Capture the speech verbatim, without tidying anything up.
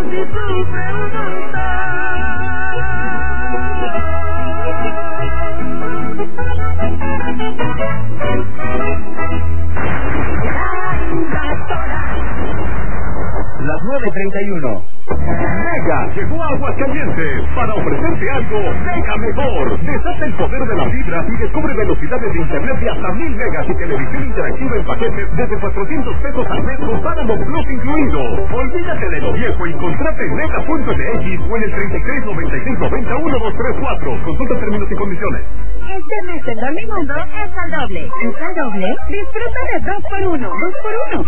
disfrute un Las nueve treinta y uno. Mega llegó a Aguascalientes para ofrecerte algo mega mejor. Desata el poder de las fibras y descubre velocidades de internet de hasta mil megas y televisión interactiva en paquetes desde cuatrocientos pesos al mes con Paramount Plus incluido. Olvídate de lo viejo y contrate en mega punto m x o en el treinta y tres noventa y seis noventa uno dos tres cuatro. Consulta términos y condiciones. Este mes en Dormimundo es al doble. ¿Es al doble? Disfruta de dos por uno. dos por uno.